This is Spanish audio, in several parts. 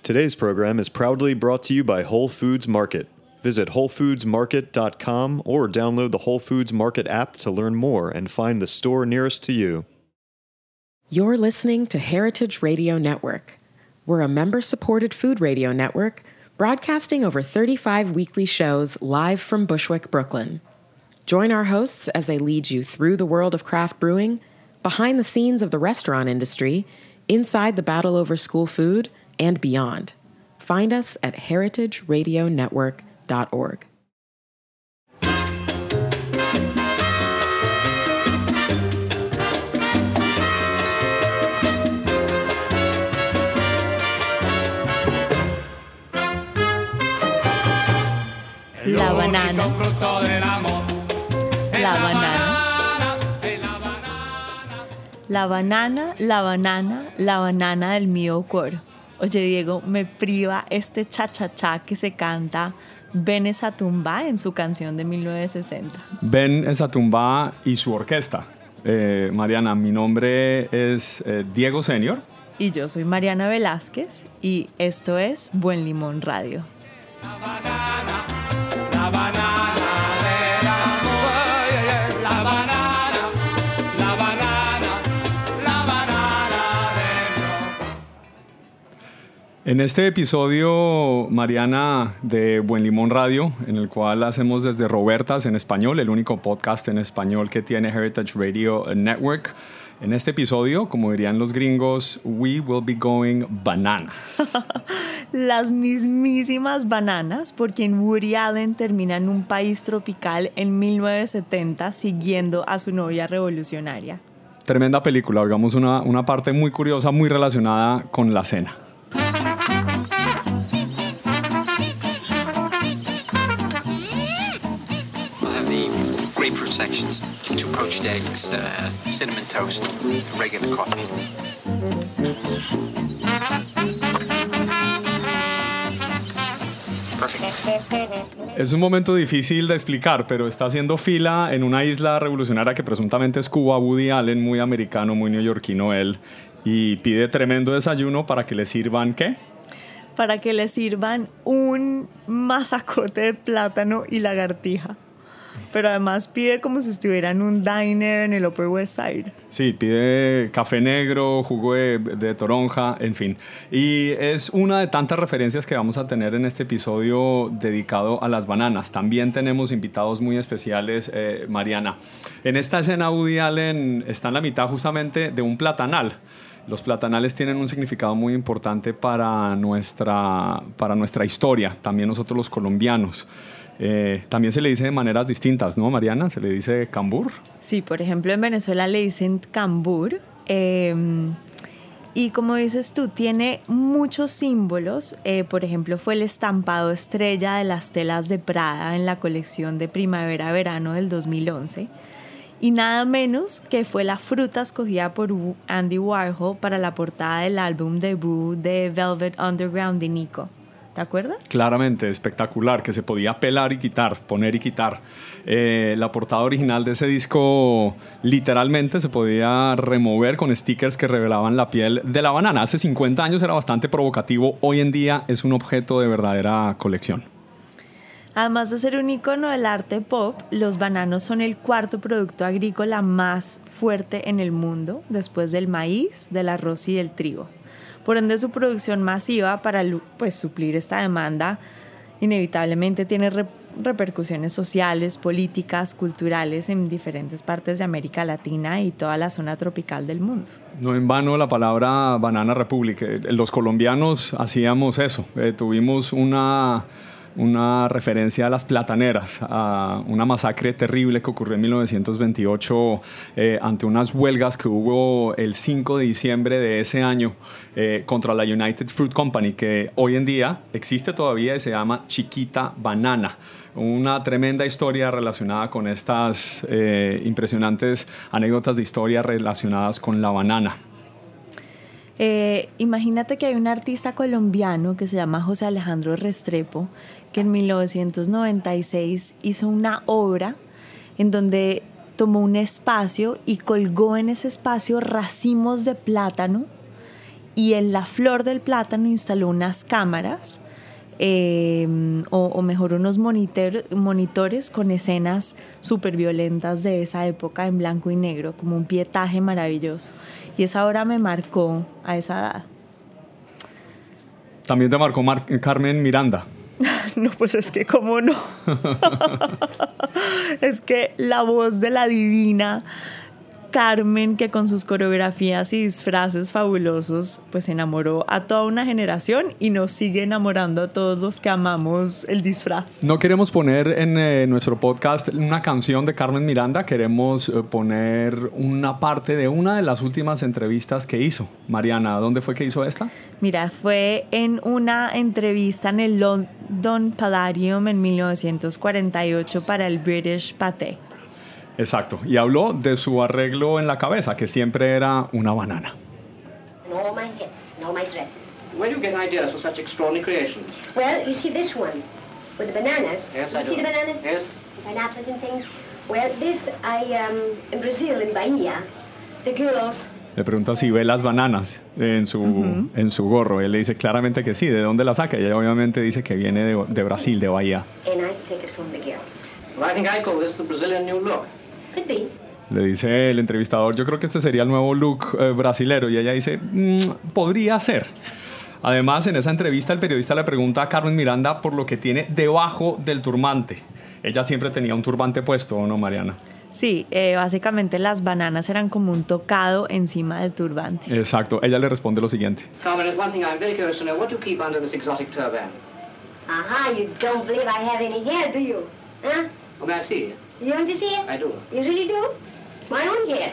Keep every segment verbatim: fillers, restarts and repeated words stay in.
Today's program is proudly brought to you by Whole Foods Market. Visit whole foods market dot com or download the Whole Foods Market app to learn more and find the store nearest to you. You're listening to Heritage Radio Network. We're a member-supported food radio network broadcasting over thirty-five weekly shows live from Bushwick, Brooklyn. Join our hosts as they lead you through the world of craft brewing, behind the scenes of the restaurant industry, inside the battle over school food, and beyond. Find us at heritage radio network dot org. La banana. La banana. La banana, la banana, la banana del mío coro. Oye, Diego, me priva este cha-cha-cha que se canta Ben Esatumba en su canción de mil novecientos sesenta. Ben Esatumba y su orquesta. Eh, Mariana, mi nombre es eh, Diego Senior. Y yo soy Mariana Velázquez y esto es Buen Limón Radio. La banana, la banana del amor, la banana, la banana, la banana del amor. En este episodio, Mariana, de Buen Limón Radio, en el cual hacemos desde Robertas en español, el único podcast en español que tiene Heritage Radio Network. En este episodio, como dirían los gringos, we will be going bananas. Las mismísimas bananas, porque en Woody Allen termina en un país tropical en mil novecientos setenta siguiendo a su novia revolucionaria. Tremenda película, digamos una, una parte muy curiosa, muy relacionada con la cena. Grapefruit sections, two poached eggs, uh, cinnamon toast, regular coffee. Perfect. Es un momento difícil de explicar, pero está haciendo fila en una isla revolucionaria que presuntamente es Cuba. Woody Allen, muy americano, muy neoyorquino él, y pide tremendo desayuno para que le sirvan, ¿qué? Para que le sirvan un masacote de plátano y lagartija. Pero además pide como si estuviera en un diner en el Upper West Side. Sí, pide café negro, jugo de, de toronja, en fin. Y es una de tantas referencias que vamos a tener en este episodio dedicado a las bananas. También tenemos invitados muy especiales, eh, Mariana. En esta escena Woody Allen está en la mitad justamente de un platanal. Los platanales tienen un significado muy importante para nuestra, para nuestra historia, también nosotros los colombianos. Eh, también se le dice de maneras distintas, ¿no, Mariana? Se le dice cambur. Sí, por ejemplo, en Venezuela le dicen cambur. Eh, y como dices tú, tiene muchos símbolos. Eh, por ejemplo, fue el estampado estrella de las telas de Prada en la colección de primavera-verano del dos mil once. Y nada menos que fue la fruta escogida por Andy Warhol para la portada del álbum debut de Velvet Underground de Nico. ¿Te acuerdas? Claramente, espectacular, que se podía pelar y quitar, poner y quitar. Eh, la portada original de ese disco literalmente se podía remover con stickers que revelaban la piel de la banana. Hace cincuenta años era bastante provocativo, hoy en día es un objeto de verdadera colección. Además de ser un icono del arte pop, los bananos son el cuarto producto agrícola más fuerte en el mundo, después del maíz, del arroz y del trigo. Por ende, su producción masiva para pues, suplir esta demanda inevitablemente tiene re- repercusiones sociales, políticas, culturales en diferentes partes de América Latina y toda la zona tropical del mundo. No en vano la palabra Banana Republic. Los colombianos hacíamos eso. Eh, tuvimos una... una referencia a las plataneras, a una masacre terrible que ocurrió en mil novecientos veintiocho eh, ante unas huelgas que hubo el cinco de diciembre de ese año eh, contra la United Fruit Company, que hoy en día existe todavía y se llama Chiquita Banana. Una tremenda historia relacionada con estas eh, impresionantes anécdotas de historia relacionadas con la banana. Eh, imagínate que hay un artista colombiano que se llama José Alejandro Restrepo, que en mil novecientos noventa y seis hizo una obra en donde tomó un espacio y colgó en ese espacio racimos de plátano y en la flor del plátano instaló unas cámaras, eh, o, o mejor unos monitor, monitores con escenas súper violentas de esa época en blanco y negro, como un pietaje maravilloso. Y esa obra me marcó a esa edad. También te marcó Mar- Carmen Miranda. No, pues es que cómo no. Es que la voz de la divina Carmen, que con sus coreografías y disfraces fabulosos, pues enamoró a toda una generación y nos sigue enamorando a todos los que amamos el disfraz. No queremos poner en eh, nuestro podcast una canción de Carmen Miranda, queremos eh, poner una parte de una de las últimas entrevistas que hizo. Mariana, ¿dónde fue que hizo esta? Mira, fue en una entrevista en el London Palladium en mil novecientos cuarenta y ocho para el British Pathé. Exacto, y habló de su arreglo en la cabeza, que siempre era una banana. And all my hits and all my dresses. Where do you get ideas for such extraordinary creations? Well, you see this one with the bananas. Yes, you I see do. the bananas? Yes. The pineapples and things. Well, this I um in Brazil, in Bahia, the girls. Le pregunta si ve las bananas en su, uh-huh. en su gorro. Él le dice claramente que sí. ¿De dónde la saca? Y ella obviamente dice que viene de, de Brasil, de Bahía. And I take it from the girls. Well, I think I call this the Brazilian new look. Could be. Le dice el entrevistador, yo creo que este sería el nuevo look eh, brasilero. Y ella dice, mmm, podría ser. Además, en esa entrevista el periodista le pregunta a Carmen Miranda por lo que tiene debajo del turbante. Ella siempre tenía un turbante puesto, ¿o no, Mariana? Sí, eh, básicamente las bananas eran como un tocado encima del turbante. Exacto. Ella le responde lo siguiente. Carmen, there's one thing I'm very curious to know. What do you keep under this exotic turban? Aha, you don't believe I have any hair, do you? Huh? Oh, may I see? You want to see it? I do. You really do? It's my own hair.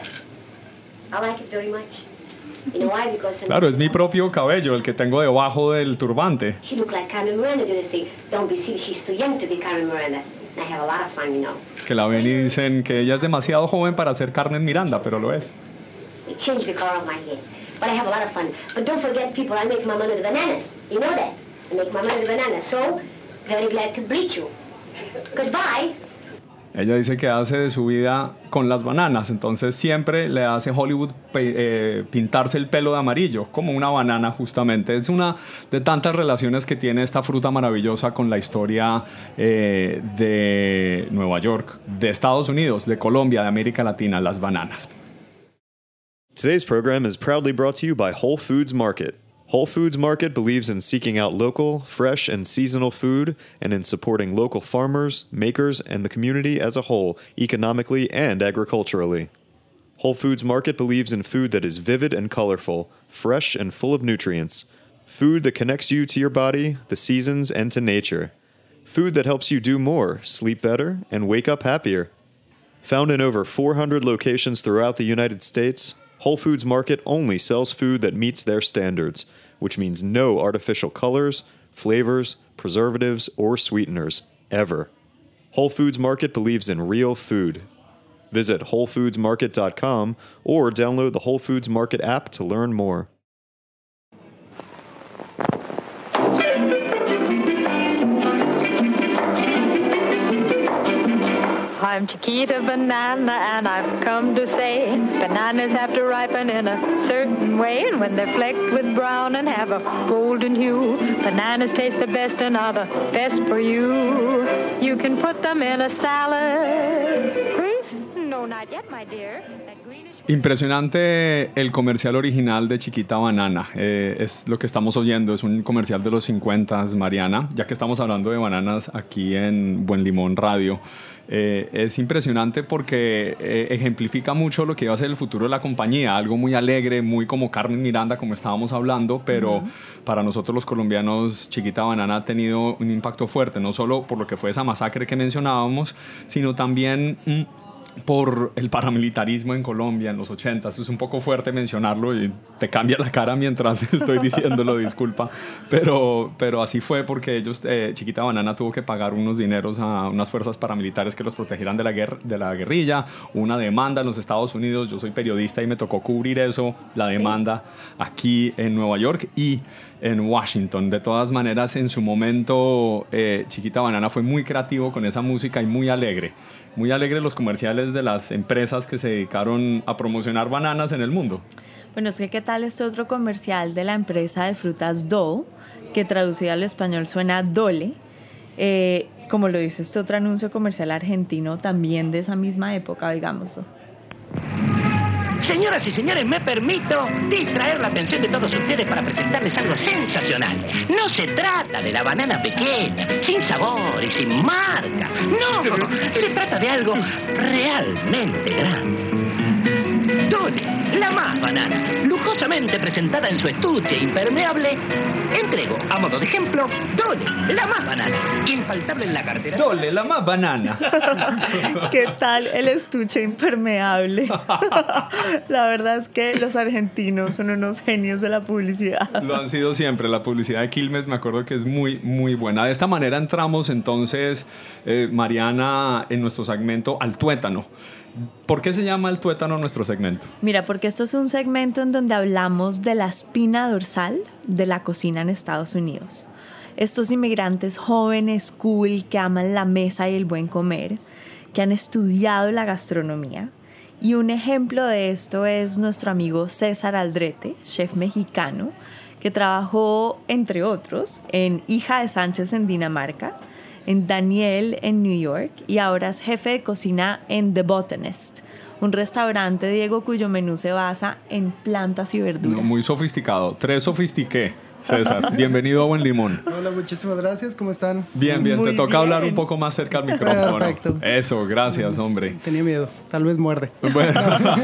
I like it very much. You know why? Because Claro, es mi propio cabello, el que tengo debajo del turbante. she looked like Carmen Miranda, do you see? Don't be silly, she's too young to be Carmen Miranda. And I have a lot of fun, you know. Que la ven y dicen que ella es demasiado joven para ser Carmen Miranda, pero lo es. It changed the color of my hair. But I have a lot of fun. But don't forget, people, I make my money with bananas. You know that. I make my money with bananas. So, very glad to bleach you. Goodbye. Ella dice que hace de su vida con las bananas, entonces siempre le hace Hollywood pe- eh, pintarse el pelo de amarillo, como una banana justamente. Es una de tantas relaciones que tiene esta fruta maravillosa con la historia eh, de Nueva York, de Estados Unidos, de Colombia, de América Latina, las bananas. Today's program is proudly brought to you by Whole Foods Market. Whole Foods Market believes in seeking out local, fresh, and seasonal food and in supporting local farmers, makers, and the community as a whole, economically and agriculturally. Whole Foods Market believes in food that is vivid and colorful, fresh and full of nutrients. Food that connects you to your body, the seasons, and to nature. Food that helps you do more, sleep better, and wake up happier. Found in over four hundred locations throughout the United States, Whole Foods Market only sells food that meets their standards, which means no artificial colors, flavors, preservatives, or sweeteners, ever. Whole Foods Market believes in real food. Visit whole foods market dot com or download the Whole Foods Market app to learn more. I'm Chiquita Banana, and I've come to say bananas have to ripen in a certain way, and when they're flecked with brown and have a golden hue, bananas taste the best and are the best for you. You can put them in a salad. Green? No, not yet, my dear. That greenish... Impresionante el comercial original de Chiquita Banana. Eh, es lo que estamos oyendo, es un comercial de los cincuenta, Mariana, ya que estamos hablando de bananas aquí en Buen Limón Radio. Eh, es impresionante porque eh, ejemplifica mucho lo que va a ser el futuro de la compañía, algo muy alegre, muy como Carmen Miranda, como estábamos hablando, pero uh-huh. para nosotros los colombianos Chiquita Banana ha tenido un impacto fuerte, no solo por lo que fue esa masacre que mencionábamos, sino también mm, por el paramilitarismo en Colombia en los ochenta. Es un poco fuerte mencionarlo y te cambia la cara mientras estoy diciéndolo, disculpa, pero, pero así fue porque ellos, eh, Chiquita Banana tuvo que pagar unos dineros a unas fuerzas paramilitares que los protegieran de la, guerra, de la guerrilla, una demanda en los Estados Unidos. Yo soy periodista y me tocó cubrir eso, la demanda sí. aquí en Nueva York y en Washington. De todas maneras, en su momento eh, Chiquita Banana fue muy creativo con esa música y muy alegre. Muy alegre los comerciales de las empresas que se dedicaron a promocionar bananas en el mundo. Bueno, es que ¿qué tal este otro comercial de la empresa de frutas Dole, que traducido al español suena Dole? Eh, como lo dice este otro anuncio comercial argentino también de esa misma época, digámoslo. Señoras y señores, me permito distraer la atención de todos ustedes para presentarles algo sensacional. No se trata de la banana pequeña, sin sabor y sin marca. No, se trata de algo realmente grande. Dole, la más banana, lujosamente presentada en su estuche impermeable. Entrego, a modo de ejemplo, Dole, la más banana, infaltable en la cartera. Dole, la más banana. ¿Qué tal el estuche impermeable? La verdad es que los argentinos son unos genios de la publicidad. Lo han sido siempre. La publicidad de Quilmes me acuerdo que es muy, muy buena. De esta manera entramos entonces, eh, Mariana, en nuestro segmento Al Tuétano. ¿Por qué se llama El Tuétano nuestro segmento? Mira, porque esto es un segmento en donde hablamos de la espina dorsal de la cocina en Estados Unidos. Estos inmigrantes jóvenes, cool, que aman la mesa y el buen comer, que han estudiado la gastronomía. Y un ejemplo de esto es nuestro amigo César Aldrete, chef mexicano, que trabajó, entre otros, en Hija de Sánchez en Dinamarca, en Daniel en New York y ahora es jefe de cocina en The Botanist, un restaurante, Diego, cuyo menú se basa en plantas y verduras. No, muy sofisticado. Tres sofistiqué. César, bienvenido a Buen Limón. Hola, muchísimas gracias. ¿Cómo están? Bien, bien. Muy Te toca bien. hablar un poco más cerca al micrófono. Perfecto. Eso, gracias, hombre. Tenía miedo. Tal vez muerde. Bueno.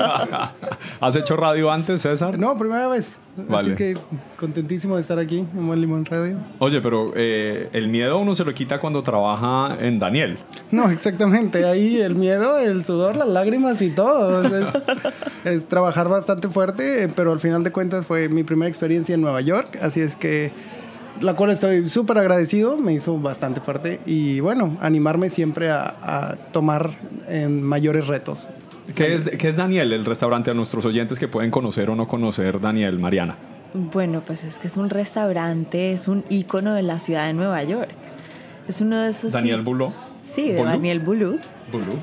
¿Has hecho radio antes, César? No, primera vez. Vale. Así que contentísimo de estar aquí en Buen Limón Radio. Oye, pero eh, el miedo uno se lo quita cuando trabaja en Daniel. No, exactamente. Ahí el miedo, el sudor, las lágrimas y todo. Es, es trabajar bastante fuerte, eh, pero al final de cuentas fue mi primera experiencia en Nueva York. Así es que la cual estoy súper agradecido, me hizo bastante fuerte. Y bueno, animarme siempre a, a tomar en mayores retos. ¿Qué es, ¿Qué es Daniel, el restaurante, a nuestros oyentes que pueden conocer o no conocer Daniel, Mariana? Bueno, pues es que es un restaurante, es un ícono de la ciudad de Nueva York. Es uno de esos... Daniel Boulud. Sí, de Boulud. Daniel Boulud. Boulud.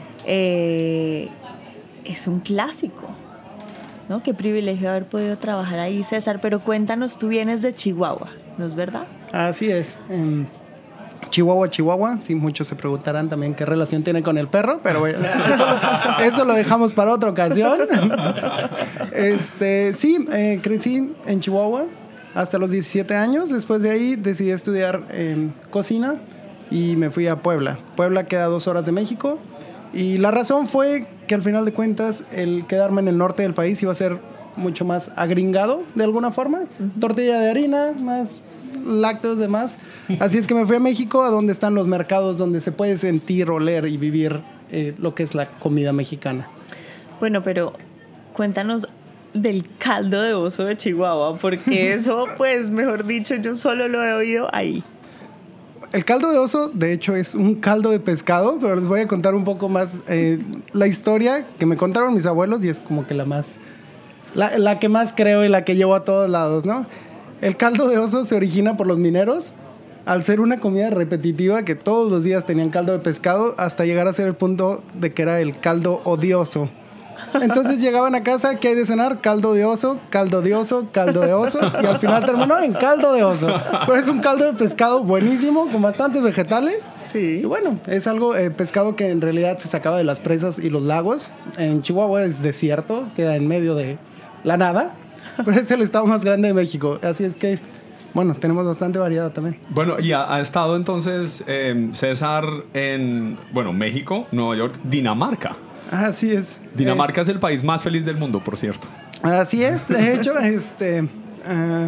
Eh, es un clásico, ¿no? Qué privilegio haber podido trabajar ahí, César. Pero cuéntanos, tú vienes de Chihuahua, ¿no es verdad? Así es. En Chihuahua, Chihuahua. Sí, muchos se preguntarán también qué relación tiene con el perro, pero bueno, eso, lo, eso lo dejamos para otra ocasión. Este, sí, eh, crecí en Chihuahua hasta los diecisiete años. Después de ahí decidí estudiar eh, cocina y me fui a Puebla. Puebla queda a dos horas de México. Y la razón fue que al final de cuentas el quedarme en el norte del país iba a ser mucho más agringado de alguna forma. Uh-huh. Tortilla de harina, más lácteos, demás. Así es que me fui a México, a donde están los mercados, donde se puede sentir, oler y vivir eh, lo que es la comida mexicana. Bueno, pero cuéntanos del caldo de oso de Chihuahua, porque eso, pues, mejor dicho, yo solo lo he oído ahí. El caldo de oso, de hecho, es un caldo de pescado, pero les voy a contar un poco más eh, la historia que me contaron mis abuelos y es como que la más, la, la que más creo y la que llevo a todos lados, ¿no? El caldo de oso se origina por los mineros, al ser una comida repetitiva que todos los días tenían caldo de pescado, hasta llegar a ser el punto de que era el caldo odioso. Entonces llegaban a casa, ¿qué hay de cenar? Caldo de oso, caldo de oso, caldo de oso, y al final terminó en caldo de oso. Pero es un caldo de pescado buenísimo, con bastantes vegetales. Sí. Y bueno, es algo, eh, pescado que en realidad se sacaba de las presas y los lagos. En Chihuahua es desierto, queda en medio de la nada, pero es el estado más grande de México. Así es que, bueno, tenemos bastante variedad también. Bueno, y ha, ha estado entonces eh, César en, bueno, México, Nueva York, Dinamarca. Así es. Dinamarca eh, es el país más feliz del mundo, por cierto. Así es, de hecho, este, uh,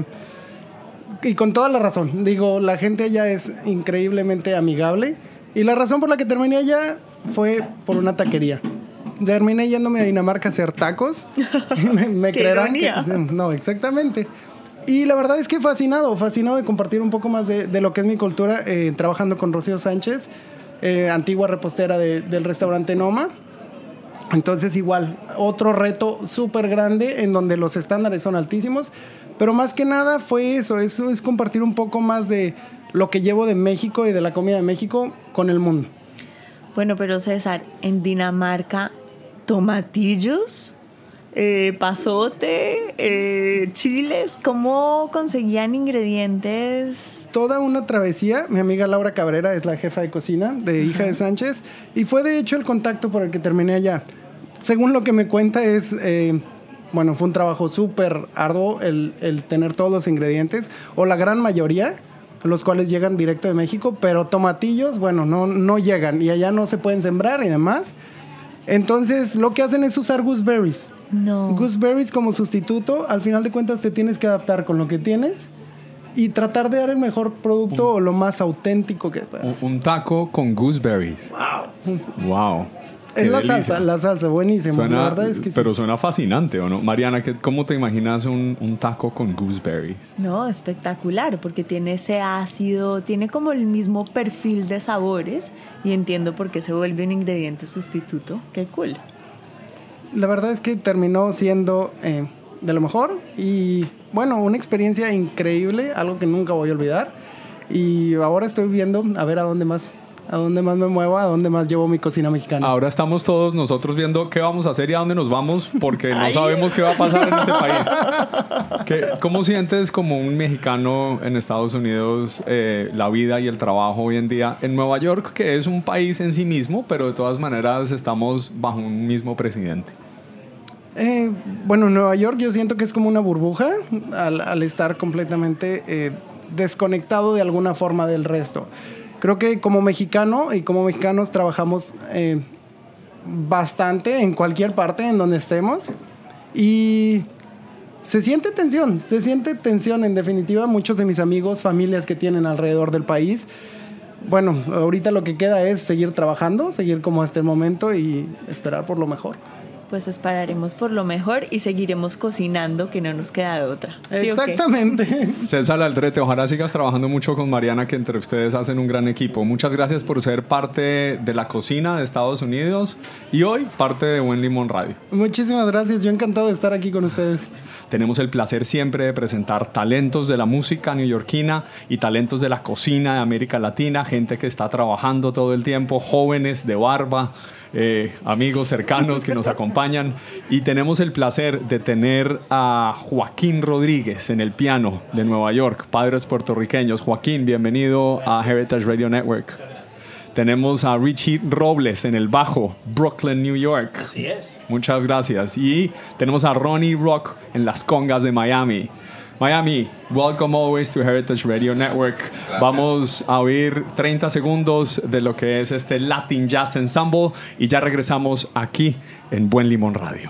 y con toda la razón. Digo, la gente allá es increíblemente amigable. Y la razón por la que terminé allá fue por una taquería. Terminé yéndome a Dinamarca a hacer tacos. Y me, me ¡Qué creerán ironía! Que, no, exactamente. Y la verdad es que fascinado, fascinado de compartir un poco más de, de lo que es mi cultura, eh, trabajando con Rocío Sánchez, eh, antigua repostera de, del restaurante Noma. Entonces igual, otro reto súper grande en donde los estándares son altísimos, pero más que nada fue eso, eso es compartir un poco más de lo que llevo de México y de la comida de México con el mundo. Bueno, pero César, en Dinamarca, ¿tomatillos? eh, pasote, eh, chiles. ¿Cómo conseguían ingredientes? Toda una travesía. Mi amiga Laura Cabrera es la jefa de cocina de Hija de Sánchez y fue de hecho el contacto por el que terminé allá. Según lo que me cuenta es, eh, bueno, fue un trabajo súper arduo el, el tener todos los ingredientes, o la gran mayoría, los cuales llegan directo de México, pero tomatillos, bueno, no, no llegan y allá no se pueden sembrar y demás. Entonces, lo que hacen es usar gooseberries. No. Gooseberries como sustituto, al final de cuentas te tienes que adaptar con lo que tienes y tratar de dar el mejor producto o lo más auténtico que puedas. Un, un taco con gooseberries. Wow. Wow. Es Qué la delicia. salsa, la salsa, buenísimo. Suena, la verdad es que sí. pero suena fascinante, ¿o no? Mariana, ¿qué- ¿cómo te imaginas un, un taco con gooseberries? No, espectacular, porque tiene ese ácido, tiene como el mismo perfil de sabores y entiendo por qué se vuelve un ingrediente sustituto. Qué cool. La verdad es que terminó siendo eh, de lo mejor y bueno, una experiencia increíble, algo que nunca voy a olvidar. Y ahora estoy viendo a ver a dónde más, a dónde más me muevo, a dónde más llevo mi cocina mexicana. Ahora estamos todos nosotros viendo qué vamos a hacer y a dónde nos vamos porque no sabemos qué va a pasar en este país. ¿Qué, ¿Cómo sientes como un mexicano en Estados Unidos eh, la vida y el trabajo hoy en día en Nueva York, que es un país en sí mismo, pero de todas maneras estamos bajo un mismo presidente? Eh, bueno, Nueva York yo siento que es como una burbuja al, al estar completamente eh, desconectado de alguna forma del resto. Creo que como mexicano y como mexicanos trabajamos eh, bastante en cualquier parte en donde estemos y se siente tensión, se siente tensión en definitiva. Muchos de mis amigos, familias que tienen alrededor del país, bueno, ahorita lo que queda es seguir trabajando, seguir como hasta el momento y esperar por lo mejor. Pues esperaremos por lo mejor y seguiremos cocinando, que no nos queda de otra. ¿Sí o qué? Exactamente. César Aldrete, ojalá sigas trabajando mucho con Mariana, que entre ustedes hacen un gran equipo. Muchas gracias por ser parte de la cocina de Estados Unidos y hoy parte de Buen Limón Radio. Muchísimas gracias, yo encantado de estar aquí con ustedes. Tenemos el placer siempre de presentar talentos de la música neoyorquina y talentos de la cocina de América Latina, gente que está trabajando todo el tiempo, jóvenes de barba, eh, amigos cercanos que nos acompañan. Y tenemos el placer de tener a Joaquín Rodríguez en el piano de Nueva York, padres puertorriqueños. Joaquín, bienvenido a Heritage Radio Network. Tenemos a Richie Robles en el bajo, Brooklyn, New York. Así es. Muchas gracias. Y tenemos a Ronnie Rock en las congas de Miami. Miami, welcome always to Heritage Radio Network. Gracias. Vamos a oír treinta segundos de lo que es este Latin Jazz Ensemble y ya regresamos aquí en Buen Limón Radio.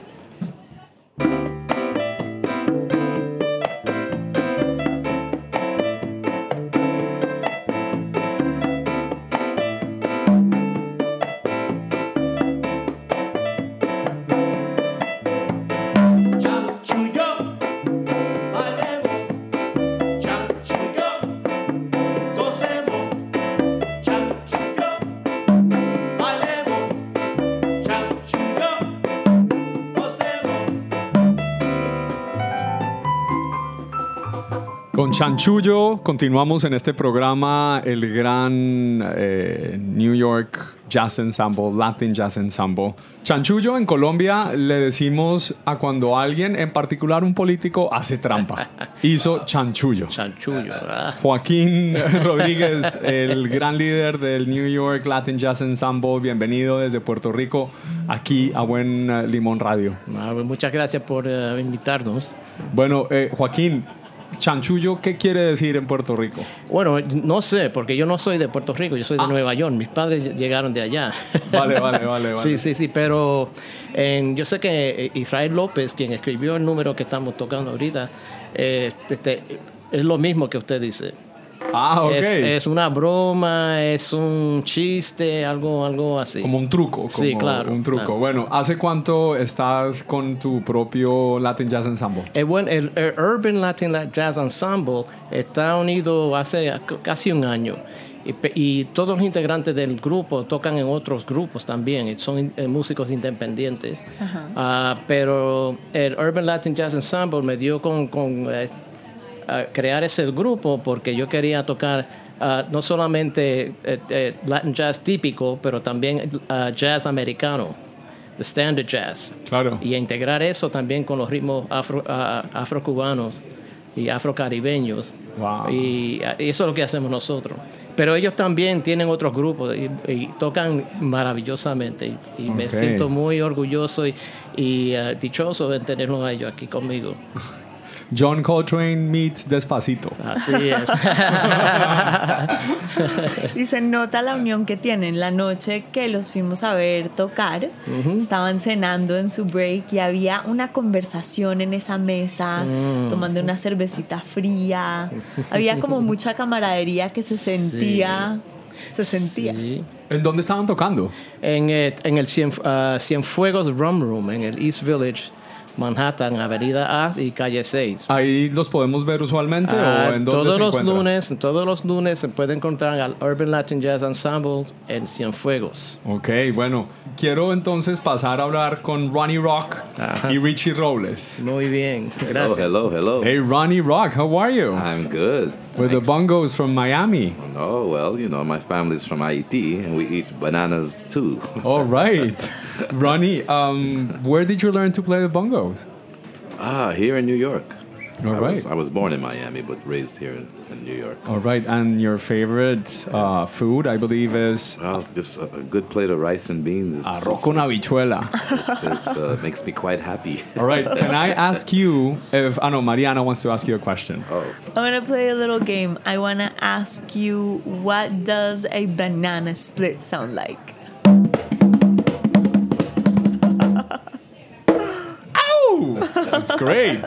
Con Chanchullo continuamos en este programa, el gran eh, New York Jazz Ensemble, Latin Jazz Ensemble. Chanchullo en Colombia le decimos a cuando alguien, en particular un político, hace trampa. Hizo chanchullo. Chanchullo, ¿verdad? Joaquín Rodríguez, el gran líder del New York Latin Jazz Ensemble, bienvenido desde Puerto Rico aquí a Buen Limón Radio. Ah, muchas gracias por uh, invitarnos. Bueno, eh, Joaquín, chanchullo, ¿qué quiere decir en Puerto Rico? Bueno, no sé, porque yo no soy de Puerto Rico, yo soy de ah. Nueva York. Mis padres llegaron de allá. Vale, vale, vale. vale. Sí, sí, sí, pero en, yo sé que Israel López, quien escribió el número que estamos tocando ahorita, eh, este, es lo mismo que usted dice. Ah, ok. Es, es una broma, es un chiste, algo, algo así. Como un truco. Como sí, claro. Un truco. Claro. Bueno, ¿hace cuánto estás con tu propio Latin Jazz Ensemble? El, buen, el, el Urban Latin Jazz Ensemble está unido hace casi un año. Y, y todos los integrantes del grupo tocan en otros grupos también. Son eh, músicos independientes. Uh, pero el Urban Latin Jazz Ensemble me dio con... con eh, Uh, crear ese grupo porque yo quería tocar uh, no solamente uh, uh, Latin jazz típico, pero también uh, jazz americano, the standard jazz. Claro. Y integrar eso también con los ritmos afro, uh, afrocubanos y afrocaribeños. Wow. Y uh, eso es lo que hacemos nosotros. Pero ellos también tienen otros grupos y, y tocan maravillosamente. Y, y me Okay. siento muy orgulloso y, y uh, dichoso de tenerlos a ellos aquí conmigo. John Coltrane meets Despacito. Así es. Y se nota la unión que tienen. La noche que los fuimos a ver tocar, uh-huh. estaban cenando en su break y había una conversación en esa mesa, mm. tomando una cervecita fría. Había como mucha camaradería que se sentía. Sí. Se sentía. Sí. ¿En dónde estaban tocando? En, eh, en el Cien, uh, Cienfuegos Rum Room, en el East Village, Manhattan, Avenida A y Calle seis. ¿Ahí los podemos ver usualmente Ah, o en dónde todos se los encuentran? lunes, todos los lunes se puede encontrar al Urban Latin Jazz Ensemble en Cienfuegos. Ok, bueno, quiero entonces pasar a hablar con Ronnie Rock Ajá. y Richie Robles. Muy bien, gracias. Hello, hello, hello. Hey, Ronnie Rock, how are you? I'm good. With the bongos from Miami. Oh, well, you know, my family's from Haiti, and we eat bananas too. All right. Ronnie, um, where did you learn to play the bongos? Ah, here in New York. All I right. Was, I was born in Miami, but raised here in, in New York. All right, and your favorite uh, food, I believe, is... Oh, just a, a good plate of rice and beans. Is, Arroz con habichuela. It's, it's, uh, makes me quite happy. All right, can I ask you if... I know, Mariana wants to ask you a question. Oh. I'm going to play a little game. I want to ask you, what does a banana split sound like? That's great.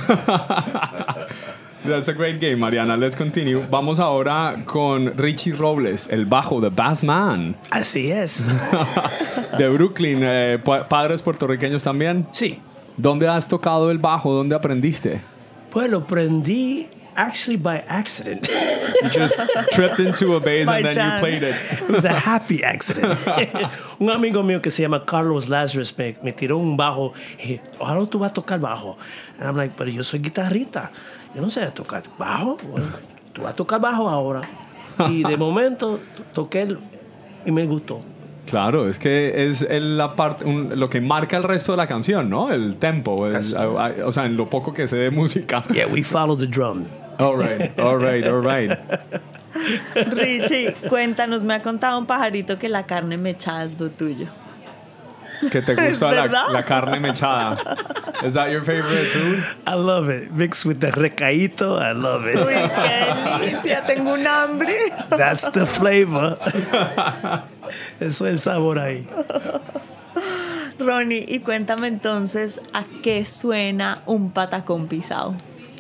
That's a great game, Mariana. Let's continue. Vamos ahora con Richie Robles, el bajo, the bass man. Así es. De Brooklyn. Eh, ¿Padres puertorriqueños también? Sí. ¿Dónde has tocado el bajo? ¿Dónde aprendiste? Pues lo aprendí actually by accident. You just tripped into a bass By and then chance. you played it. It was a happy accident. Un amigo mío que se llama Carlos Lazarus me, me tiró un bajo y ahora tú vas a tocar bajo. And I'm like, pero yo soy guitarrista. Yo no sé tocar bajo. Bueno, tú vas a tocar bajo ahora. Y de momento toqué el, y me gustó. Claro, es que es el, la parte, un, lo que marca el resto de la canción, ¿no? El tempo, el, a, a, o sea, en lo poco que sé de música. Yeah, we follow the drum. All right, all right, all right. Richie, cuéntanos, me ha contado un pajarito que la carne mechada es lo tuyo. Que te gusta ¿Es la, verdad? la carne mechada. Is that your favorite food? I love it. Mixed with the recaíto, I love it. Uy, qué delicia, tengo un hambre. That's the flavor. Eso es el sabor ahí. Ronnie, y cuéntame entonces, ¿a qué suena un patacón pisado?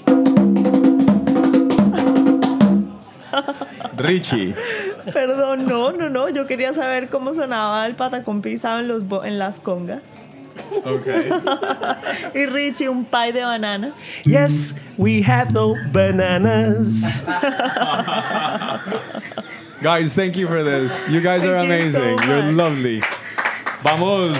Richie. Perdón, no, no, no. Yo quería saber cómo sonaba el patacón pisado en, los bo- en las congas. Okay. Y Richie, un pie de banana. Yes, we have no bananas. Guys, thank you for this. You guys are Thank you amazing. so You're much. lovely. Vamos.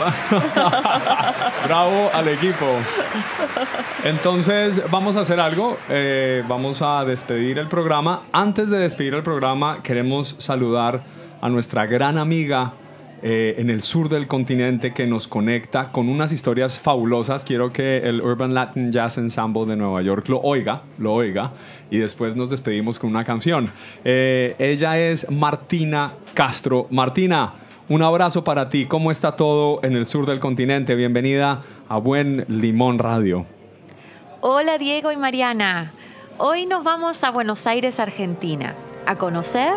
Bravo al equipo. Entonces, vamos a hacer algo. Eh, vamos a despedir el programa. Antes de despedir el programa, queremos saludar a nuestra gran amiga eh, en el sur del continente que nos conecta con unas historias fabulosas. Quiero que el Urban Latin Jazz Ensemble de Nueva York lo oiga, lo oiga, y después nos despedimos con una canción. Eh, ella es Martina Castro. Martina, un abrazo para ti. ¿Cómo está todo en el sur del continente? Bienvenida a Buen Limón Radio. Hola Diego y Mariana. Hoy nos vamos a Buenos Aires, Argentina, a conocer...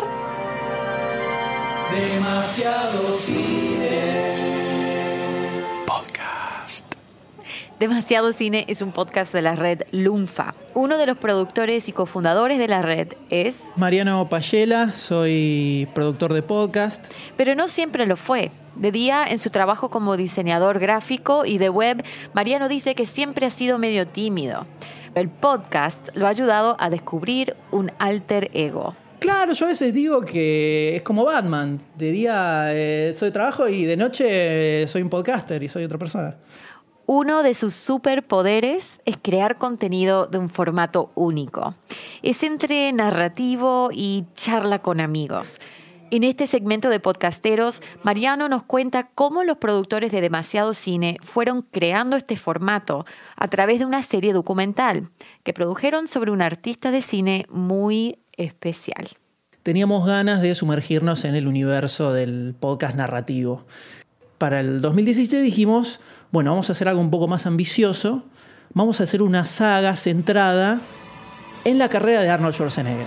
Demasiado cine. Demasiado Cine es un podcast de la red Lunfa. Uno de los productores y cofundadores de la red es... Mariano Payela, soy productor de podcast. Pero no siempre lo fue. De día, en su trabajo como diseñador gráfico y de web, Mariano dice que siempre ha sido medio tímido. El podcast lo ha ayudado a descubrir un alter ego. Claro, yo a veces digo que es como Batman. De día eh, soy de trabajo y de noche eh, soy un podcaster y soy otra persona. Uno de sus superpoderes es crear contenido de un formato único. Es entre narrativo y charla con amigos. En este segmento de Podcasteros, Mariano nos cuenta cómo los productores de Demasiado Cine fueron creando este formato a través de una serie documental que produjeron sobre un artista de cine muy especial. Teníamos ganas de sumergirnos en el universo del podcast narrativo. Para el dos mil diecisiete dijimos, bueno, vamos a hacer algo un poco más ambicioso. Vamos a hacer una saga centrada en la carrera de Arnold Schwarzenegger.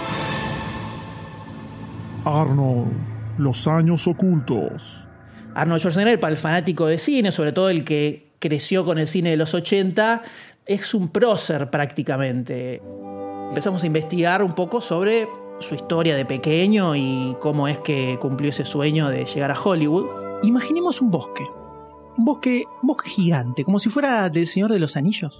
Arnold, los años ocultos. Arnold Schwarzenegger, para el fanático de cine, sobre todo el que creció con el cine de los ochenta, es un prócer prácticamente. Empezamos a investigar un poco sobre su historia de pequeño y cómo es que cumplió ese sueño de llegar a Hollywood. Imaginemos un bosque. Un bosque, un bosque gigante, como si fuera del Señor de los Anillos.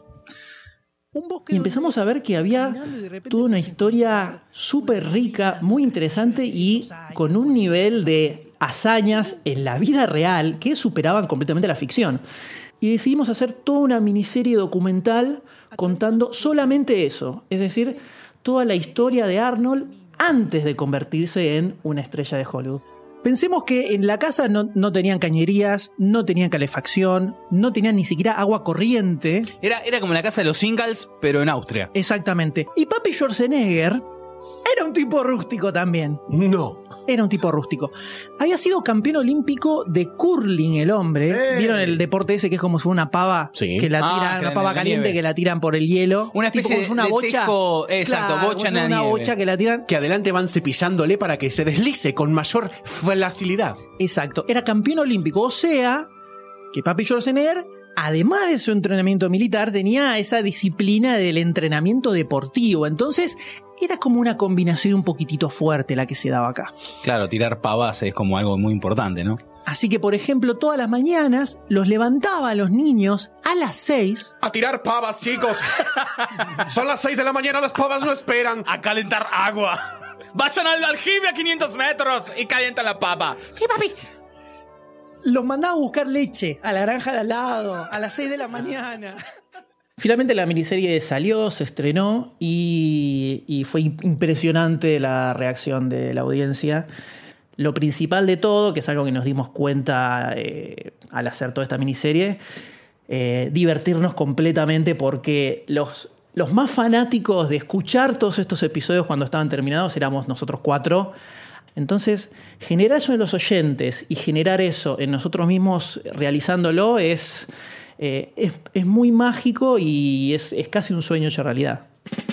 Y empezamos a ver que había toda una historia súper rica, muy interesante y con un nivel de hazañas en la vida real que superaban completamente la ficción. Y decidimos hacer toda una miniserie documental contando solamente eso, es decir, toda la historia de Arnold antes de convertirse en una estrella de Hollywood. Pensemos que en la casa no, no tenían cañerías, no tenían calefacción, no tenían ni siquiera agua corriente. Era, era como la casa de los Ingalls, pero en Austria. Exactamente. Y Papi Schwarzenegger era un tipo rústico también. No. Era un tipo rústico. Había sido campeón olímpico de curling el hombre. ¡Ey! ¿Vieron el deporte ese que es como si fuera una pava? Sí. Que la Ah, tiran, que una en pava la caliente nieve. que la tiran por el hielo. Una especie Tipo como si fuera de- una de bocha. tejo, exacto, Claro, bocha en la una nieve. bocha que la tiran. Que adelante van cepillándole para que se deslice con mayor facilidad. Exacto. Era campeón olímpico. O sea, que Papi Schwarzenegger, además de su entrenamiento militar, tenía esa disciplina del entrenamiento deportivo. Entonces, era como una combinación un poquitito fuerte la que se daba acá. Claro, tirar pavas es como algo muy importante, ¿no? Así que, por ejemplo, todas las mañanas los levantaba a los niños a las seis. A tirar pavas, chicos. Son las seis de la mañana, las pavas no esperan. A calentar agua. Vayan al aljibe a quinientos metros y calientan la papa. Sí, papi. Los mandaba a buscar leche a la granja de al lado a las seis de la mañana. Finalmente la miniserie salió, se estrenó y, y fue impresionante la reacción de la audiencia. Lo principal de todo, que es algo que nos dimos cuenta eh, al hacer toda esta miniserie, eh, divertirnos completamente porque los, los más fanáticos de escuchar todos estos episodios cuando estaban terminados éramos nosotros cuatro. Entonces, generar eso en los oyentes y generar eso en nosotros mismos realizándolo es... Eh, es, es muy mágico y es, es casi un sueño hecho realidad.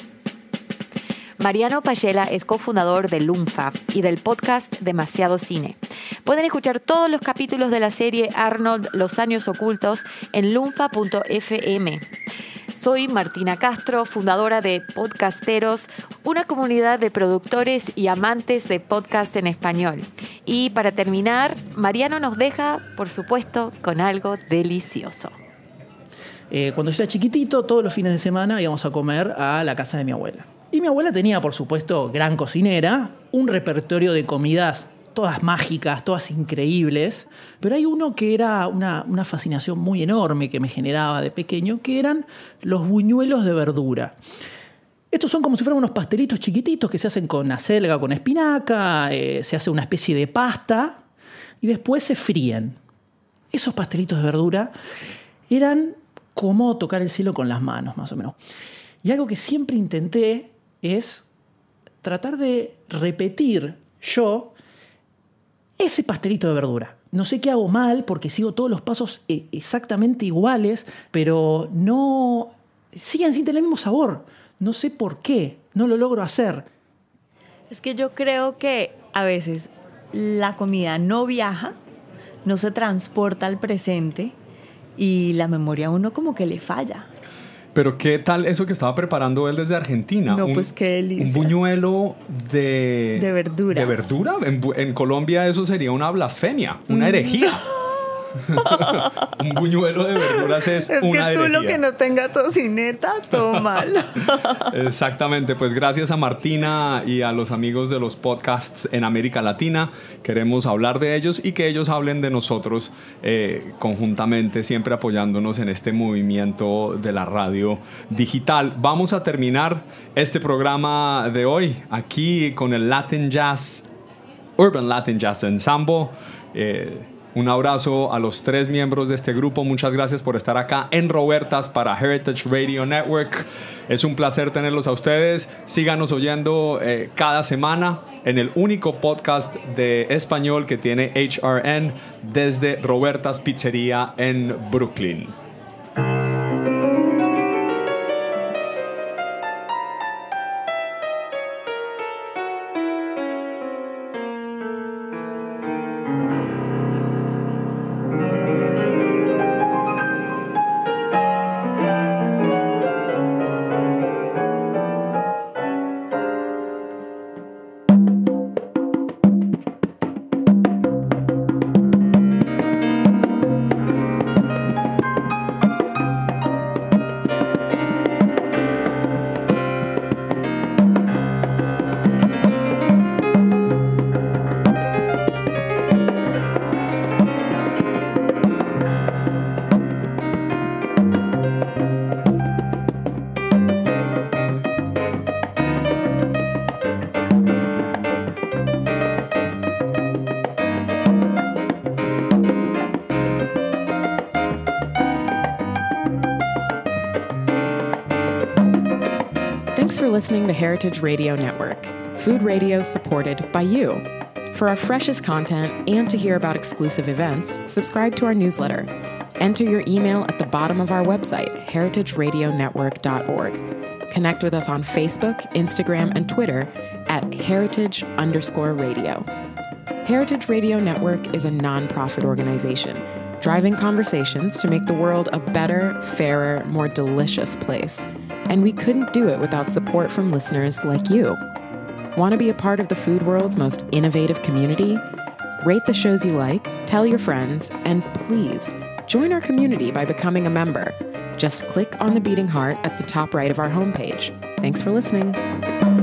Mariano Payela es cofundador de Lunfa y del podcast Demasiado Cine. Pueden escuchar todos los capítulos de la serie Arnold, Los Años Ocultos en lunfa punto efe eme. Soy Martina Castro, fundadora de Podcasteros, una comunidad de productores y amantes de podcast en español. Y para terminar, Mariano nos deja, por supuesto, con algo delicioso. Eh, cuando yo era chiquitito, todos los fines de semana íbamos a comer a la casa de mi abuela. Y mi abuela tenía, por supuesto, gran cocinera, un repertorio de comidas todas mágicas, todas increíbles, pero hay uno que era una, una fascinación muy enorme que me generaba de pequeño, que eran los buñuelos de verdura. Estos son como si fueran unos pastelitos chiquititos que se hacen con acelga, con espinaca, eh, se hace una especie de pasta y después se fríen. Esos pastelitos de verdura eran como tocar el cielo con las manos, más o menos. Y algo que siempre intenté es tratar de repetir yo ese pastelito de verdura. No sé qué hago mal porque sigo todos los pasos exactamente iguales, pero no siguen sin tener el mismo sabor. No sé por qué, no lo logro hacer. Es que yo creo que a veces la comida no viaja, no se transporta al presente y la memoria a uno como que le falla. Pero ¿qué tal eso que estaba preparando él desde Argentina? No, un, pues qué delicia. Un buñuelo de... De verduras. ¿De verdura? En, en Colombia eso sería una blasfemia, una herejía. Un buñuelo de verduras es, es una herejía. Es que tú lo que no tenga tocineta, todo mal. Exactamente, pues gracias a Martina y a los amigos de los podcasts en América Latina. Queremos hablar de ellos y que ellos hablen de nosotros eh, conjuntamente, siempre apoyándonos en este movimiento de la radio digital. Vamos a terminar este programa de hoy aquí con el Latin Jazz Urban Latin Jazz Ensemble. Eh, un abrazo a los tres miembros de este grupo. Muchas gracias por estar acá en Robertas para Heritage Radio Network. Es un placer tenerlos a ustedes. Síganos oyendo eh, cada semana en el único podcast de español que tiene H R N desde Robertas Pizzería en Brooklyn. Thanks for listening to Heritage Radio Network, food radio supported by you. For our freshest content and to hear about exclusive events, subscribe to our newsletter. Enter your email at the bottom of our website, heritage radio network dot org. Connect with us on Facebook, Instagram, and Twitter at heritage underscore radio. Heritage Radio Network is a nonprofit organization driving conversations to make the world a better, fairer, more delicious place. And we couldn't do it without support from listeners like you. Want to be a part of the food world's most innovative community? Rate the shows you like, tell your friends, and please join our community by becoming a member. Just click on the beating heart at the top right of our homepage. Thanks for listening.